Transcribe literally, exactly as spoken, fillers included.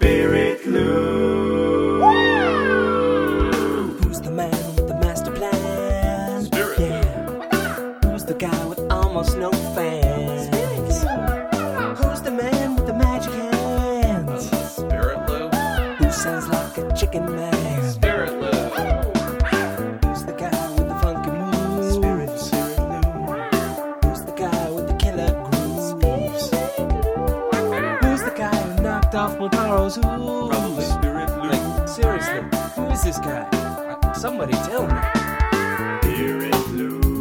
Spirit Clue. Who's the man with the master plan? Spirit Yeah. Who's the guy with almost no fans? Who's the man with the magic hands? Spirit Lou. Who sounds like a chicken man? Spirit Lou. Who's the guy with the funky moves? Spirit, Spirit Lou. Who's the guy with the killer grooves? Who's the guy who knocked off Montaro's hooves? Probably Spirit Lou. Like, seriously, who is this guy? Somebody tell me. Spirit Lou.